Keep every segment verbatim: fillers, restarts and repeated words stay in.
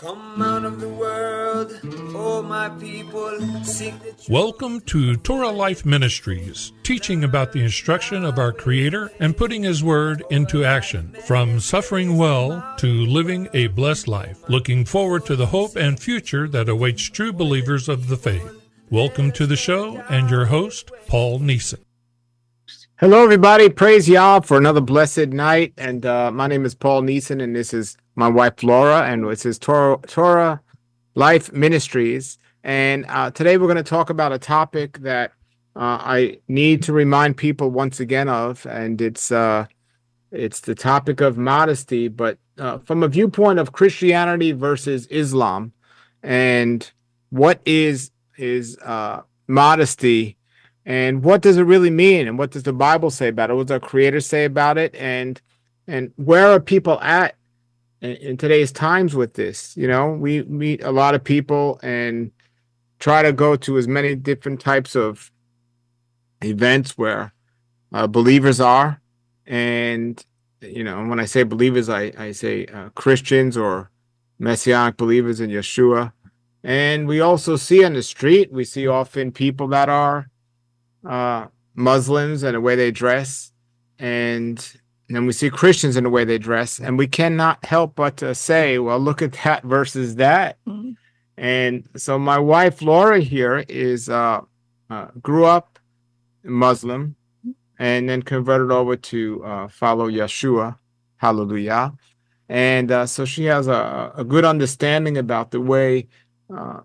Come out of the world, oh my people, sing the truth. Welcome to Torah Life Ministries, teaching about the instruction of our Creator and putting His Word into action. From suffering well to living a blessed life, looking forward to the hope and future that awaits true believers of the faith. Welcome to the show and your host, Paul Neeson. Hello, everybody. Praise Yah for another blessed night. And uh, my name is Paul Neeson, and this is my wife, Laura, and this is Torah, Torah Life Ministries. And uh, today we're going to talk about a topic that uh, I need to remind people once again of, and it's uh, it's the topic of modesty, but uh, from a viewpoint of Christianity versus Islam, and what is is uh, modesty. And what does it really mean? And what does the Bible say about it? What does our Creator say about it? And and where are people at in, in today's times with this? You know, we meet a lot of people and try to go to as many different types of events where uh, believers are. And, you know, when I say believers, I, I say uh, Christians or Messianic believers in Yeshua. And we also see on the street, we see often people that are uh Muslims and the way they dress, and then we see Christians in the way they dress, and we cannot help but to say, well, look at that versus that. Mm-hmm. And so my wife Laura here is uh, uh grew up Muslim and then converted over to uh follow Yeshua, hallelujah. And uh, so she has a, a good understanding about the way uh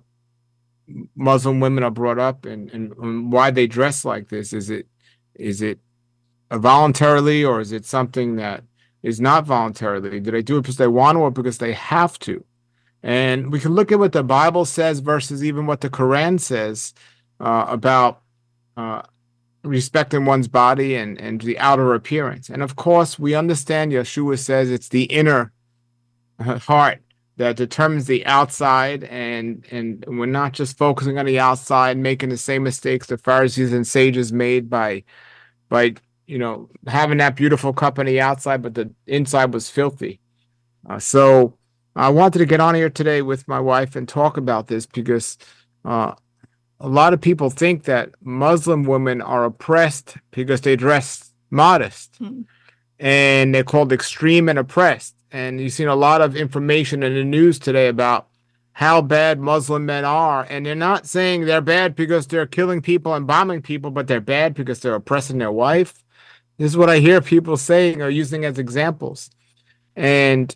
Muslim women are brought up, and, and, and why they dress like this. Is it is it voluntarily, or is it something that is not voluntarily? Do they do it because they want to, or because they have to? And we can look at what the Bible says versus even what the Quran says uh, about uh, respecting one's body and, and the outer appearance. And of course, we understand Yeshua says it's the inner heart that determines the outside, and and we're not just focusing on the outside, making the same mistakes the Pharisees and sages made by by you know having that beautiful cup on the outside, but the inside was filthy. Uh, so I wanted to get on here today with my wife and talk about this because uh, a lot of people think that Muslim women are oppressed because they dress modest, mm. and they're called extreme and oppressed. And you've seen a lot of information in the news today about how bad Muslim men are. And they're not saying they're bad because they're killing people and bombing people, but they're bad because they're oppressing their wife. This is what I hear people saying or using as examples. And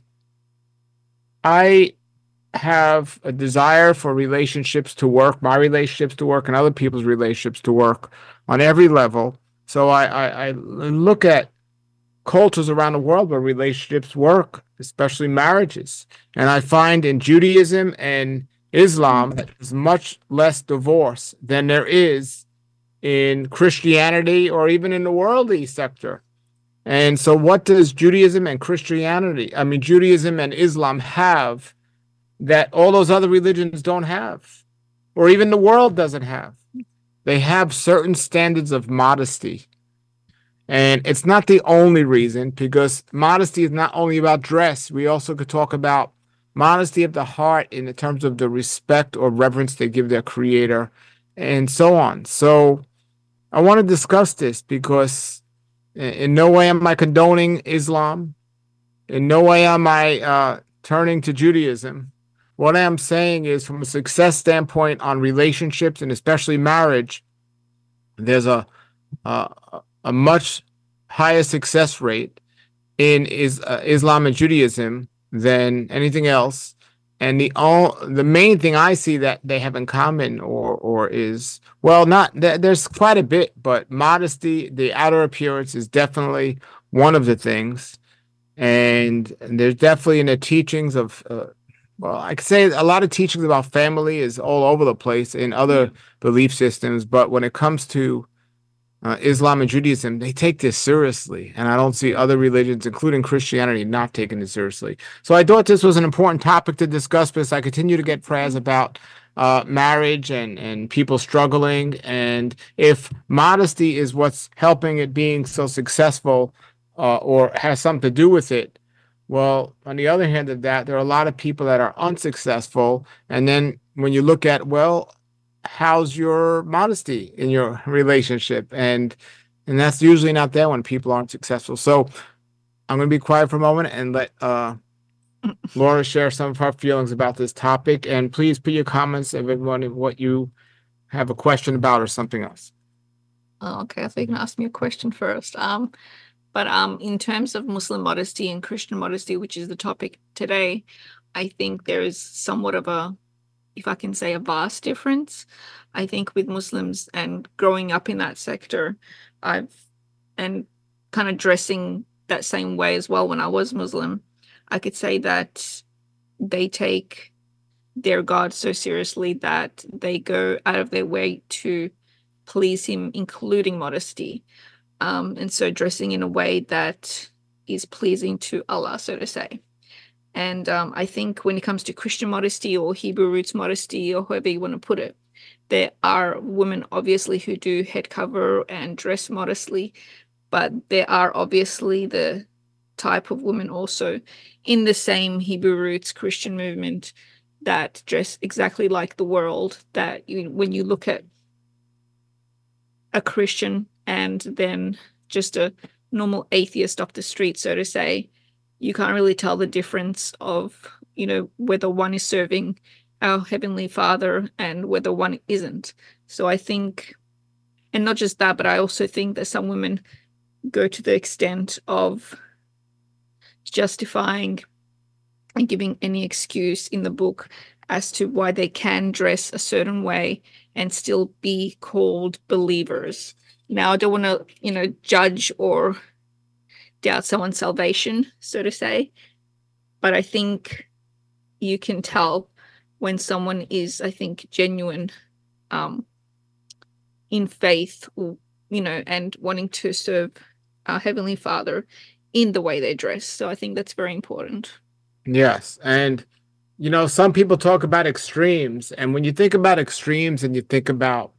I have a desire for relationships to work, my relationships to work, and other people's relationships to work on every level. So I, I, I look at cultures around the world where relationships work, especially marriages. And I find in Judaism and Islam that there's much less divorce than there is in Christianity or even in the worldly sector. And so what does Judaism and Christianity, I mean, Judaism and Islam have that all those other religions don't have, or even the world doesn't have? They have certain standards of modesty. And it's not the only reason, because modesty is not only about dress. We also could talk about modesty of the heart in terms of the respect or reverence they give their Creator, and so on. So I want to discuss this because in no way am I condoning Islam. In no way am I uh, turning to Judaism. What I am saying is, from a success standpoint on relationships, and especially marriage, there's a... a a much higher success rate in is, uh, Islam and Judaism than anything else. And the all the main thing I see that they have in common, or or is, well, not th- there's quite a bit, but modesty, the outer appearance, is definitely one of the things. And, and there's definitely in the teachings of, uh, well, I could say a lot of teachings about family is all over the place in other belief systems, but when it comes to Uh, Islam and Judaism, they take this seriously, and I don't see other religions, including Christianity, not taking it seriously. So I thought this was an important topic to discuss, because I continue to get prayers about uh, marriage and, and people struggling, and if modesty is what's helping it being so successful, uh, or has something to do with it, Well, on the other hand of that, there are a lot of people that are unsuccessful. And then when you look at, well, how's your modesty in your relationship? And and that's usually not there when people aren't successful. So I'm going to be quiet for a moment and let uh, Laura share some of her feelings about this topic. And please put your comments of everyone of what you have a question about or something else. Oh, okay, so you can ask me a question first. Um, but um, in terms of Muslim modesty and Christian modesty, which is the topic today, I think there is somewhat of a, if I can say, a vast difference. I think with Muslims and growing up in that sector, I've and kind of dressing that same way as well when I was Muslim, I could say that they take their God so seriously that they go out of their way to please him, including modesty. Um, and so dressing in a way that is pleasing to Allah, so to say. And um, I think when it comes to Christian modesty or Hebrew roots modesty, or however you want to put it, there are women obviously who do head cover and dress modestly, but there are obviously the type of women also in the same Hebrew roots Christian movement that dress exactly like the world, that you, when you look at a Christian and then just a normal atheist off the street, so to say, you can't really tell the difference of, you know, whether one is serving our Heavenly Father and whether one isn't. So I think, and not just that, but I also think that some women go to the extent of justifying and giving any excuse in the book as to why they can dress a certain way and still be called believers. Now, I don't want to, you know, judge or doubt someone's salvation, so to say, but I think you can tell when someone is, I think, genuine um, in faith, or, you know, and wanting to serve our Heavenly Father in the way they dress. So I think that's very important. Yes. And, you know, some people talk about extremes. And when you think about extremes and you think about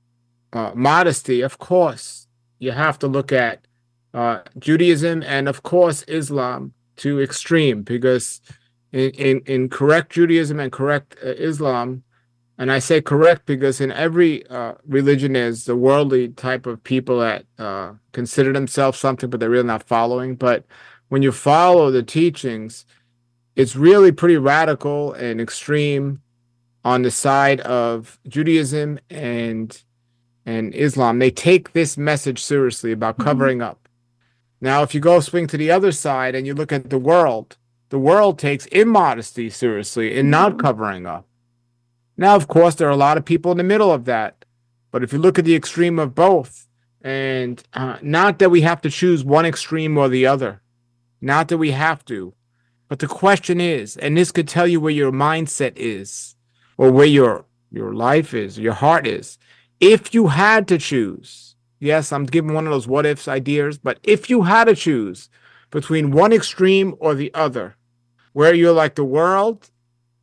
uh, modesty, of course, you have to look at uh, Judaism and, of course, Islam to extreme, because in, in, in correct Judaism and correct uh, Islam, and I say correct because in every uh, religion is the worldly type of people that uh, consider themselves something, but they're really not following. But when you follow the teachings, it's really pretty radical and extreme on the side of Judaism and and Islam. They take this message seriously about covering mm-hmm. up. Now, if you go swing to the other side and you look at the world, the world takes immodesty seriously in mm-hmm. not covering up. Now, of course, there are a lot of people in the middle of that. But if you look at the extreme of both, and uh, not that we have to choose one extreme or the other, not that we have to, but the question is, and this could tell you where your mindset is, or where your your life is, your heart is. If you had to choose, yes, I'm giving one of those what ifs ideas, but if you had to choose between one extreme or the other, where you're like the world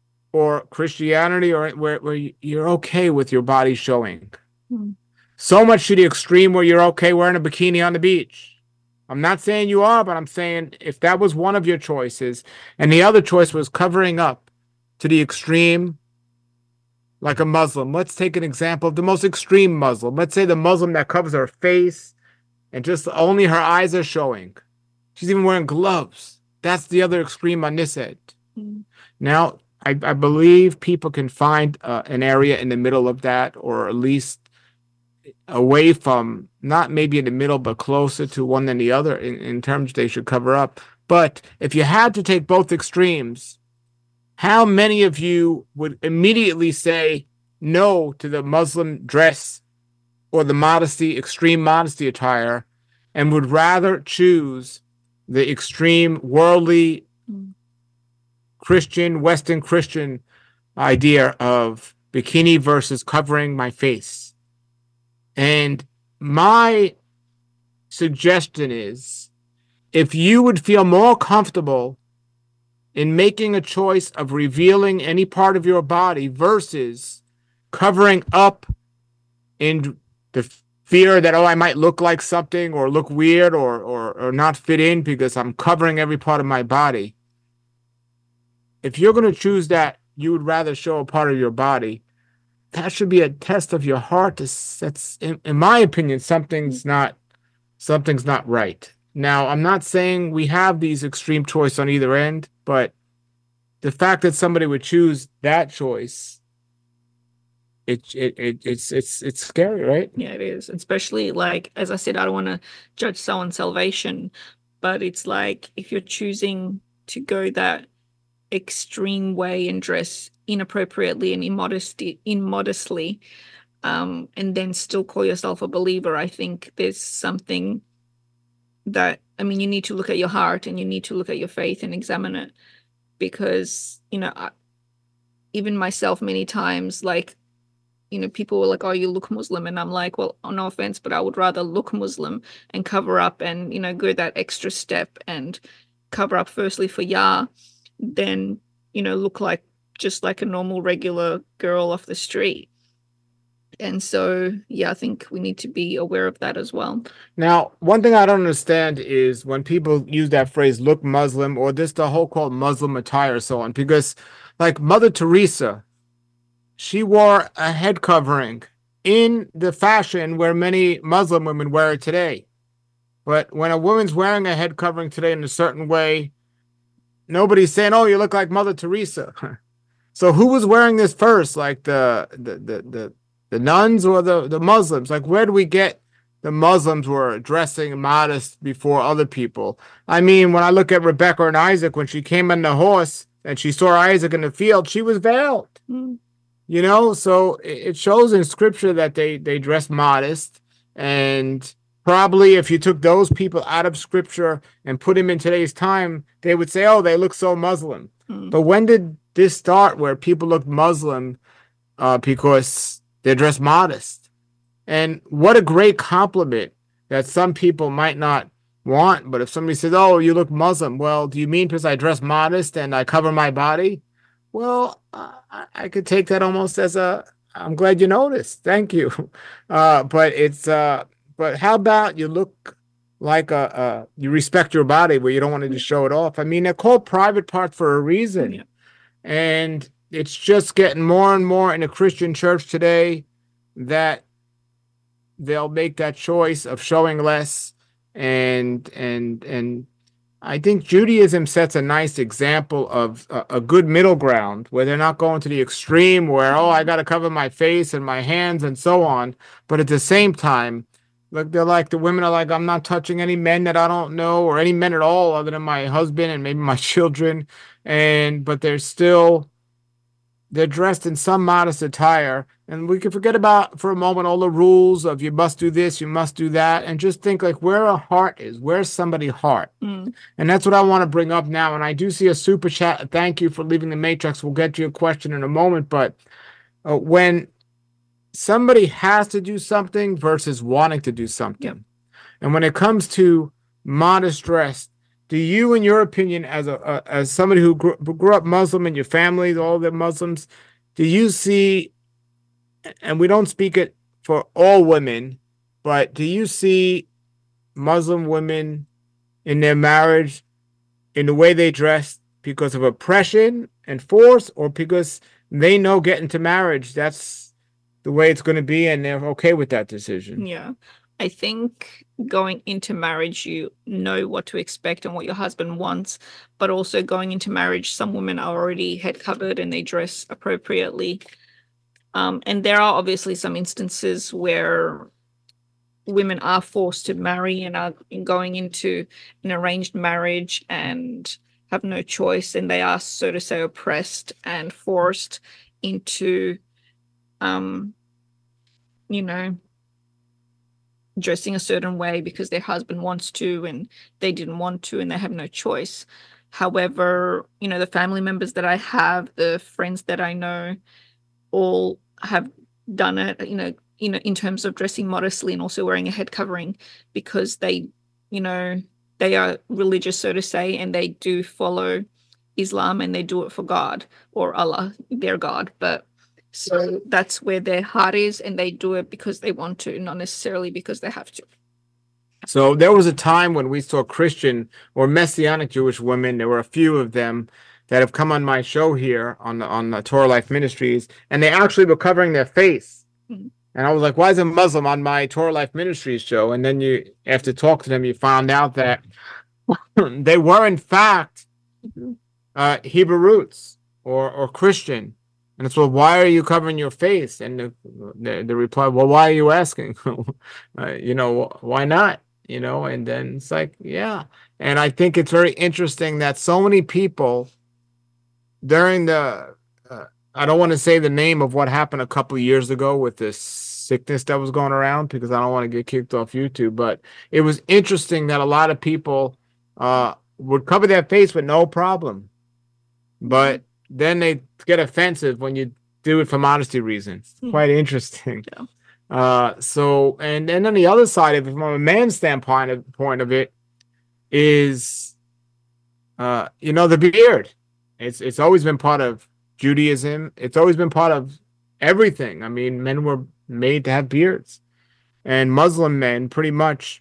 or Christianity, or where, where you're okay with your body showing, mm. so much to the extreme where you're okay wearing a bikini on the beach. I'm not saying you are, but I'm saying if that was one of your choices and the other choice was covering up to the extreme, like a Muslim. Let's take an example of the most extreme Muslim. Let's say the Muslim that covers her face and just only her eyes are showing. She's even wearing gloves. That's the other extreme on this end. Mm. Now, I, I believe people can find uh, an area in the middle of that, or at least away from, not maybe in the middle, but closer to one than the other in, in terms they should cover up. But if you had to take both extremes, how many of you would immediately say no to the Muslim dress or the modesty, extreme modesty attire, and would rather choose the extreme worldly Christian, Western Christian idea of bikini versus covering my face? And my suggestion is, if you would feel more comfortable in making a choice of revealing any part of your body versus covering up in the fear that, oh, I might look like something or look weird or, or, or not fit in because I'm covering every part of my body, if you're going to choose that, you would rather show a part of your body. That should be a test of your heart. That's, in, in my opinion, something's not something's not right. Now, I'm not saying we have these extreme choice on either end, but the fact that somebody would choose that choice, it, it, it it's it's it's scary, right? Yeah, it is. Especially like, as I said, I don't want to judge someone's salvation, but it's like if you're choosing to go that extreme way and dress inappropriately and immodesty immodestly, um, and then still call yourself a believer, I think there's something that, I mean, you need to look at your heart and you need to look at your faith and examine it. Because, you know, I, even myself, many times, like, you know, people were like, oh, you look Muslim. And I'm like, well, oh, no offense, but I would rather look Muslim and cover up and, you know, go that extra step and cover up firstly for Yah than, you know, look like just like a normal, regular girl off the street. And so, yeah, I think we need to be aware of that as well. Now, one thing I don't understand is when people use that phrase, look Muslim, or this, the whole called Muslim attire, so on, because like Mother Teresa, she wore a head covering in the fashion where many Muslim women wear it today. But when a woman's wearing a head covering today in a certain way, nobody's saying, oh, you look like Mother Teresa. So who was wearing this first? Like the the the the, the nuns or the, the Muslims? Like, where do we get the Muslims were dressing modest before other people? I mean, when I look at Rebecca and Isaac, when she came on the horse and she saw Isaac in the field, she was veiled. Mm. You know, so it shows in scripture that they, they dress modest. And probably if you took those people out of scripture and put them in today's time, they would say, oh, they look so Muslim. Mm. But when did this start where people look Muslim uh, because they're dressed modest? And what a great compliment that some people might not want. But if somebody says, oh, you look Muslim, well, do you mean because I dress modest and I cover my body? Well, uh, I could take that almost as a, I'm glad you noticed. Thank you. Uh, but it's, uh, but how about you look like a, a, you respect your body where you don't want to just show it off? I mean, they're called private parts for a reason. Yeah. And it's just getting more and more in a Christian church today that they'll make that choice of showing less. And, and, and, I think Judaism sets a nice example of a, a good middle ground where they're not going to the extreme where, oh, I got to cover my face and my hands and so on. But at the same time, look, they're like, the women are like, I'm not touching any men that I don't know or any men at all other than my husband and maybe my children. And, but they're still, they're dressed in some modest attire. And we can forget about for a moment all the rules of you must do this, you must do that, and just think like where a heart is, where's somebody's heart? Mm. And that's what I want to bring up now. And I do see a super chat. Thank you for leaving the matrix. We'll get to your question in a moment. But uh, when somebody has to do something versus wanting to do something, yep. And when it comes to modest dress, do you, in your opinion, as a, a as somebody who grew, grew up Muslim in your family, all the Muslims, do you see, and we don't speak it for all women, but do you see Muslim women in their marriage in the way they dress because of oppression and force, or because they know getting to marriage, that's the way it's going to be and they're okay with that decision? Yeah. I think going into marriage, you know what to expect and what your husband wants, but also going into marriage, some women are already head covered and they dress appropriately. Um, and there are obviously some instances where women are forced to marry and are going into an arranged marriage and have no choice, and they are, so to say, oppressed and forced into, um, you know, dressing a certain way because their husband wants to and they didn't want to and they have no choice. However, you know, the family members that I have, the friends that I know, all have done it, you know, you know, in terms of dressing modestly and also wearing a head covering because they, you know, they are religious, so to say, and they do follow Islam and they do it for God or Allah, their God. But so that's where their heart is, and they do it because they want to, not necessarily because they have to. So there was a time when we saw Christian or Messianic Jewish women, there were a few of them, that have come on my show here on the on the Torah Life Ministries, and they actually were covering their face. Mhm. And I was like, why is a Muslim on my Torah Life Ministries show? And then you, after talk to them, you found out that they were in fact Mhm. uh, Hebrew roots or or Christian. And it's, well, why are you covering your face? And the the, the reply, well, why are you asking? uh, you know, why not? You know, and then it's like, yeah. And I think it's very interesting that so many people during the, uh, I don't want to say the name of what happened a couple of years ago with this sickness that was going around because I don't want to get kicked off YouTube, but it was interesting that a lot of people uh, would cover their face with no problem. But then they get offensive when you do it for modesty reasons. Hmm. Quite interesting. Yeah. Uh, so, and and on the other side of it, from a man's standpoint of point of it, is, uh, you know, the beard. It's it's always been part of Judaism. It's always been part of everything. I mean, men were made to have beards, and Muslim men pretty much.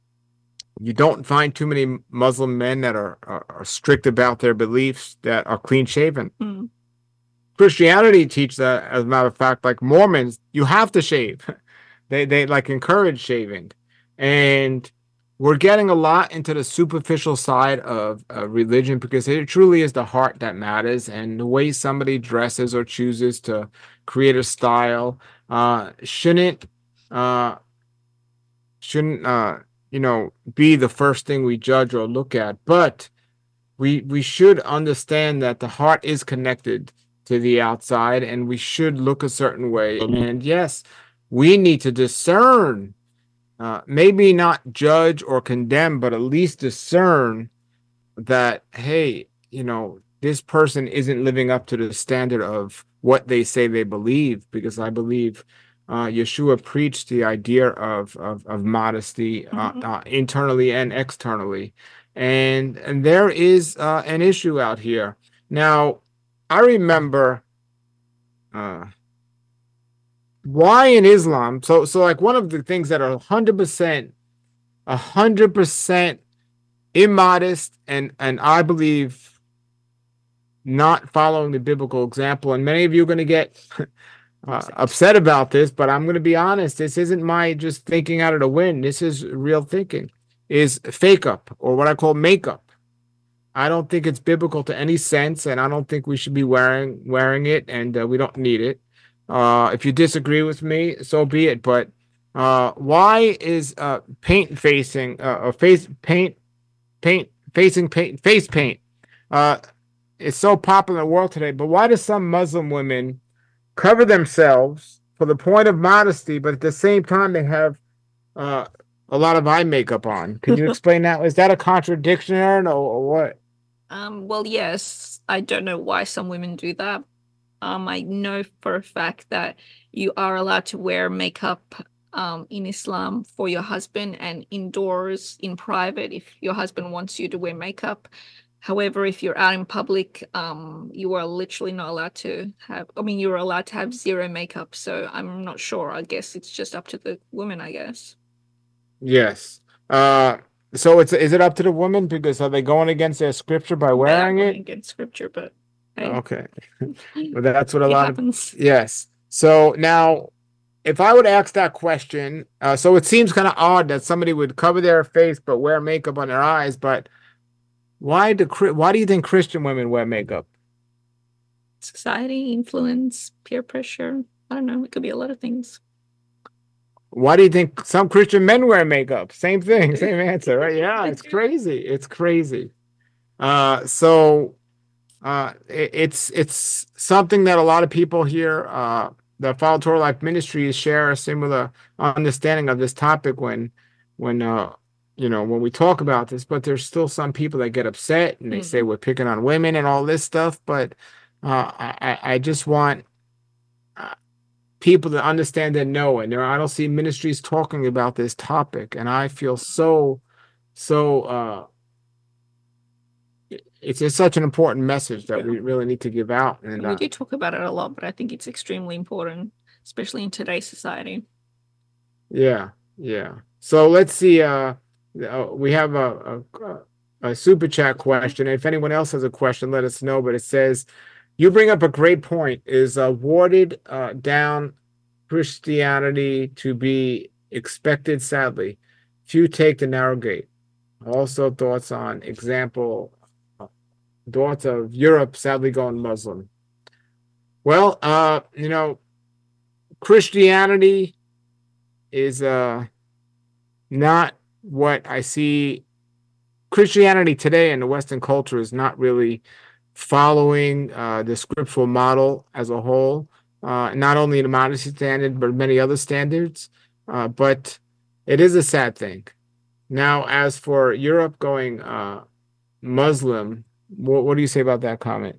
You don't find too many Muslim men that are, are, are strict about their beliefs that are clean shaven. Hmm. Christianity teaches that, as a matter of fact, like Mormons, you have to shave. they they like encourage shaving, and we're getting a lot into the superficial side of uh, religion because it truly is the heart that matters, and the way somebody dresses or chooses to create a style uh, shouldn't uh, shouldn't uh, you know be the first thing we judge or look at, but we we should understand that the heart is connected to the outside and we should look a certain way. And yes, we need to discern, uh, maybe not judge or condemn, but at least discern that, hey, you know, this person isn't living up to the standard of what they say they believe, because I believe uh, Yeshua preached the idea of of, of modesty uh, Mhm. uh, internally and externally, and and there is uh, an issue out here now. I remember uh, why in Islam. So so like one of the things that are hundred percent, a hundred percent immodest, and and I believe not following the biblical example. And many of you are going to get uh, upset about this, but I'm going to be honest. This isn't my just thinking out of the wind. This is real thinking. Is fake up, or what I call makeup. I don't think it's biblical to any sense, and I don't think we should be wearing wearing it, and uh, we don't need it. Uh, if you disagree with me, so be it. But uh, why is uh, paint facing uh, or face paint paint facing paint face paint? Uh, it's so popular in the world today, but why do some Muslim women cover themselves for the point of modesty, but at the same time they have uh, a lot of eye makeup on? Can you explain that? Is that a contradiction, Aaron, or, or what? Um, well, yes, I don't know why some women do that. Um, I know for a fact that you are allowed to wear makeup um, in Islam for your husband and indoors in private if your husband wants you to wear makeup. However, if you're out in public, um, you are literally not allowed to have, I mean, you're allowed to have zero makeup. So I'm not sure. I guess it's just up to the woman, I guess. Yes. Uh, so it's is it up to the woman, because are they going against their scripture by They are wearing going it? against scripture, but hey, Okay. Well, that's what a it lot of happens. yes. So now, if I would ask that question, uh, so it seems kind of odd that somebody would cover their face but wear makeup on their eyes. But why do Chri- why do you think Christian women wear makeup? Society, influence, peer pressure. I don't know. It could be a lot of things. Why do you think some Christian men wear makeup? Same thing, same answer, right? Yeah, it's crazy. It's crazy. Uh, so uh, it, it's it's something that a lot of people here uh, that follow Torah Life Ministries share a similar understanding of this topic when when uh, you know when we talk about this. But there's still some people that get upset and they say Mhm. we're picking on women and all this stuff. But uh, I I I just want uh, people to understand and know. And there, I don't see ministries talking about this topic, and I feel so so. Uh, it's just such an important message that we really need to give out. And And we uh, do talk about it a lot, but I think it's extremely important, especially in today's society. yeah, yeah. So let's see. Uh, uh we have a, a, a super chat question. If anyone else has a question, let us know. But it says, you bring up a great point. Is uh, watered uh, down Christianity to be expected? Sadly, few take the narrow gate. Also, thoughts on example, uh, thoughts of Europe sadly going Muslim. Well, uh, you know, Christianity is uh not what I see. Christianity today in the Western culture is not really following uh, the scriptural model as a whole, uh, not only the modesty standard, but many other standards. Uh, but it is a sad thing. Now, as for Europe going uh, Muslim, what, what do you say about that comment?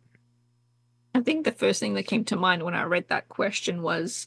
I think the first thing that came to mind when I read that question was,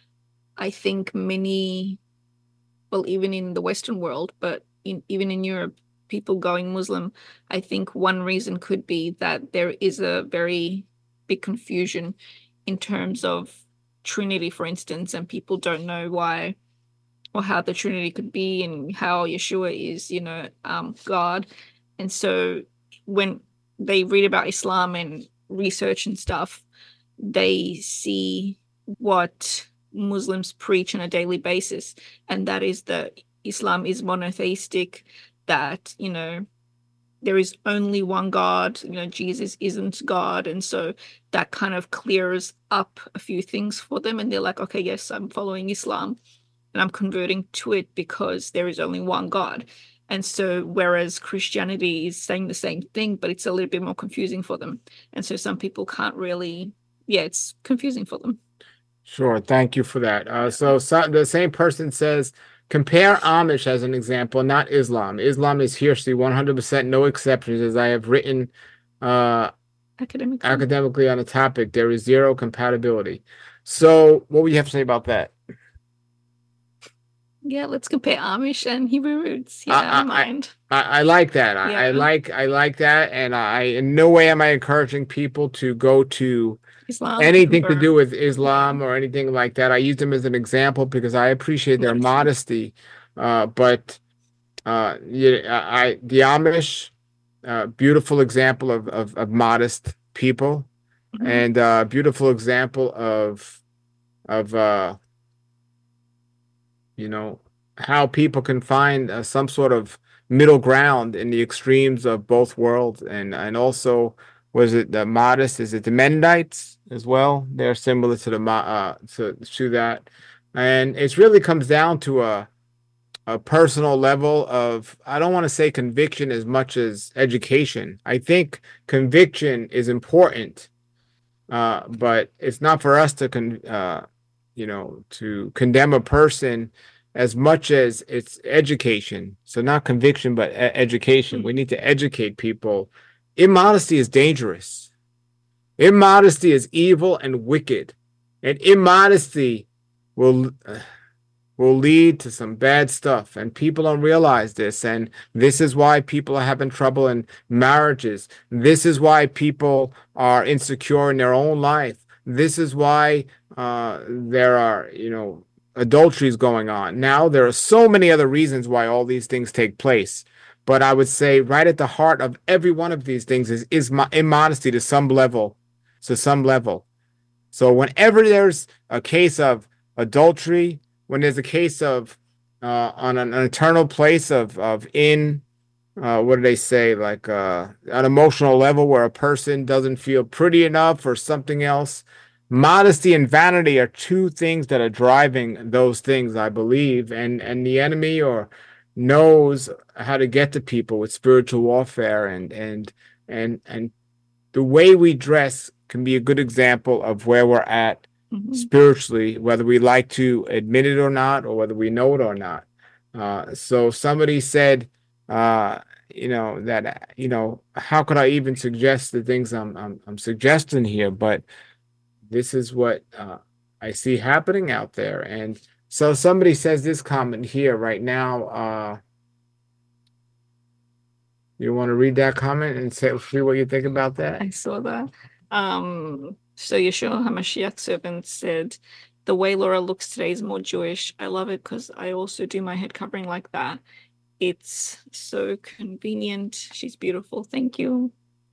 I think many, well, even in the Western world, but in, even in Europe, people going Muslim, I think one reason could be that there is a very big confusion in terms of Trinity, for instance, and people don't know why or how the Trinity could be and how Yeshua is, you know, um, God. And so when they read about Islam and research and stuff, they see what Muslims preach on a daily basis, and that is that Islam is monotheistic, that, you know, there is only one God, you know, Jesus isn't God. And so that kind of clears up a few things for them. And they're like, okay, yes, I'm following Islam and I'm converting to it because there is only one God. And so whereas Christianity is saying the same thing, but it's a little bit more confusing for them. And so some people can't really, yeah, it's confusing for them. Sure, thank you for that. Uh, so, so the same person says, compare Amish as an example, not Islam. Islam is hearsay, one hundred percent, no exceptions. As I have written uh, Academically. academically on the topic, there is zero compatibility. So, what would you have to say about that? Yeah, let's compare Amish and Hebrew roots. Yeah, I, I don't mind. I, I like that. I, I Yeah. like I like that, and I in no way am I encouraging people to go to Islam, anything to convert. do with Islam or anything like that. I use them as an example because I appreciate their modesty. Uh, but uh, yeah, I the Amish, uh, beautiful example of, of of modest people, Mhm. and uh, beautiful example of of uh, you know, how people can find uh, some sort of middle ground in the extremes of both worlds. And and also, was it the modest? Is it the Mennonites as well? They're similar to the mo- uh to to that, and it really comes down to a a personal level of, I don't want to say conviction as much as education. I think conviction is important, uh, but it's not for us to con uh, you know, to condemn a person as much as it's education. So not conviction, but e- education. We need to educate people. Immodesty is dangerous. Immodesty is evil and wicked, and immodesty will uh, will lead to some bad stuff, and people don't realize this. And this is why people are having trouble in marriages. This is why people are insecure in their own life. This is why uh, there are, you know, adulteries going on. Now, there are so many other reasons why all these things take place. But I would say right at the heart of every one of these things is, is immodesty to some level, to some level. So whenever there's a case of adultery, when there's a case of uh, on an, an eternal place of of in uh, what do they say, like uh, an emotional level where a person doesn't feel pretty enough or something else, modesty and vanity are two things that are driving those things, I believe. And and the enemy or knows how to get to people with spiritual warfare, and and and and the way we dress can be a good example of where we're at Mhm. spiritually, whether we like to admit it or not, or whether we know it or not. Uh, so somebody said, uh, you know, that, you know, how could I even suggest the things I'm I'm, I'm suggesting here? But this is what uh, I see happening out there. And so somebody says this comment here right now. Uh, you want to read that comment and say see what you think about that? I saw that. Um, so Yeshua HaMashiach servant said, the way Laura looks today is more Jewish. I love it because I also do my head covering like that. it's so convenient. She's beautiful. Thank you.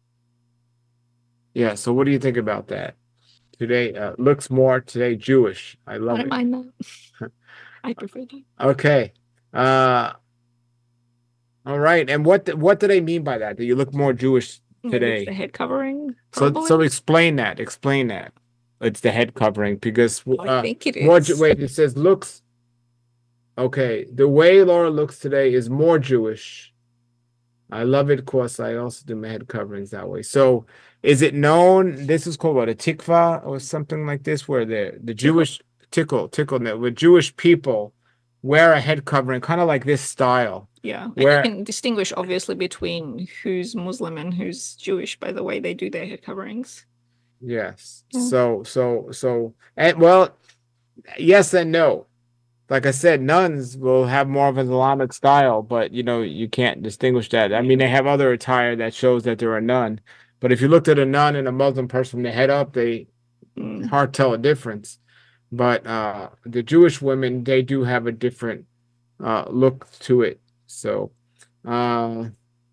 Yeah. So what do you think about that? Today uh, looks more today Jewish. I I love don't it. mind that. I prefer that. Okay. Uh, all right. And what th- what do they mean by that? Do you look more Jewish Maybe it's today? the head covering. So Probably. so explain that. Explain that. It's the head covering because I uh, think it more is. Ju- wait. It says looks. Okay, the way Laura looks today is more Jewish. I love it because I also do my head coverings that way. So, is it known? This is called what, a tikva or something like this, where the the Jewish tickle tickle net where Jewish people wear a head covering, kind of like this style. Yeah, and Where you can distinguish obviously between who's Muslim and who's Jewish by the way they do their head coverings. yes, Yeah. so so so and well, yes and no. Like I said, nuns will have more of an Islamic style, but you know, you can't distinguish that. I mean, they have other attire that shows that they're a nun. But if you looked at a nun and a Muslim person from the head up, they Mm. hard to tell a difference. But uh, the Jewish women, they do have a different uh, look to it. So, uh,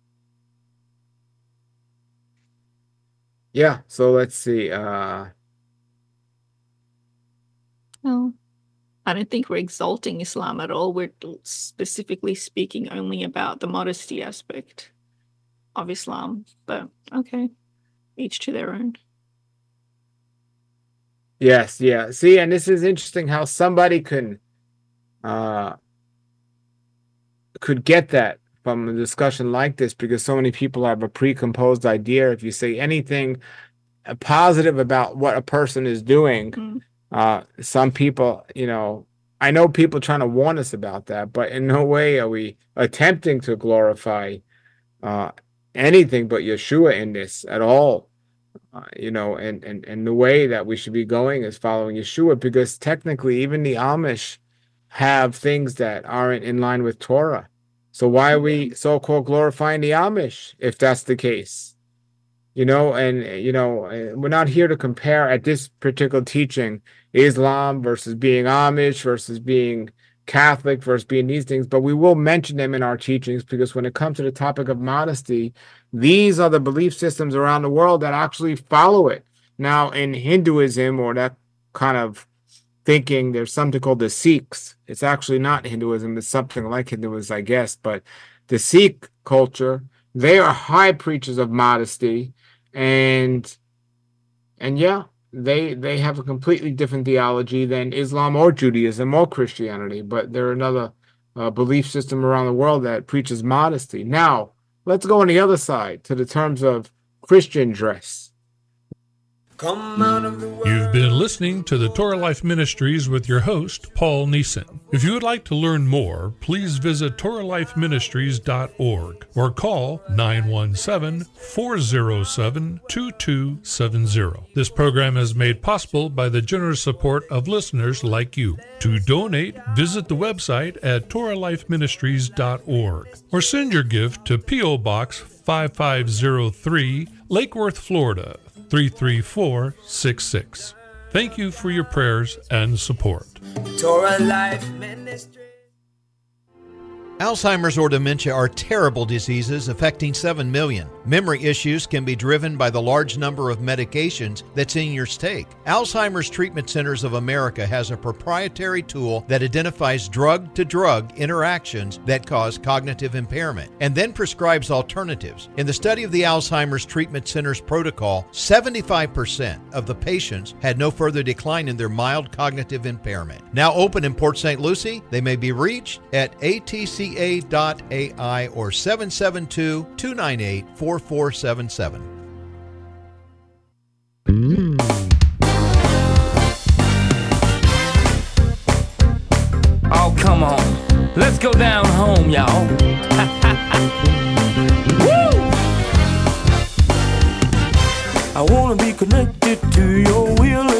yeah. So let's see. Uh, No, I don't think we're exalting Islam at all. We're specifically speaking only about the modesty aspect of Islam. But okay, each to their own. yes, yeah. See, and this is interesting how somebody can uh, could get that from a discussion like this because so many people have a precomposed idea. If you say anything uh, positive about what a person is doing, Mm. uh, some people, you know, I know people trying to warn us about that, but in no way are we attempting to glorify uh, anything but Yeshua in this at all. Uh, you know, and, and, and the way that we should be going is following Yeshua because technically even the Amish have things that aren't in line with Torah. So why are we so-called glorifying the Amish if that's the case? You know, and you know, we're not here to compare at this particular teaching Islam versus being Amish versus being Catholic versus being these things, but we will mention them in our teachings because when it comes to the topic of modesty, these are the belief systems around the world that actually follow it. Now, in Hinduism or that kind of thinking, there's something called the Sikhs. It's actually not Hinduism, it's something like Hinduism, I guess, but the Sikh culture, they are high preachers of modesty, and and yeah, they they have a completely different theology than Islam or Judaism or Christianity, but they're another uh, belief system around the world that preaches modesty. Now, let's go on the other side to the terms of Christian dress. Come out of the world. You've been listening to the Torah Life Ministries with your host, Paul Neeson. If you would like to learn more, please visit torah life ministries dot org or call nine one seven, four zero seven, two two seven zero. This program is made possible by the generous support of listeners like you. To donate, visit the website at torah life ministries dot org or send your gift to P O Box five five zero three, Lake Worth, Florida, three three four six six. Thank you for your prayers and support. Torah Life Ministry. Alzheimer's or dementia are terrible diseases affecting seven million. Memory issues can be driven by the large number of medications that seniors take. Alzheimer's Treatment Centers of America has a proprietary tool that identifies drug-to-drug interactions that cause cognitive impairment and then prescribes alternatives. In the study of the Alzheimer's Treatment Center's protocol, seventy-five percent of the patients had no further decline in their mild cognitive impairment. Now open in Port Saint Lucie, they may be reached at A T C A dot A I or seven seven two, two nine eight, four four seven seven. Oh, come on. Let's go down home, y'all. Woo! I wanna be connected to your will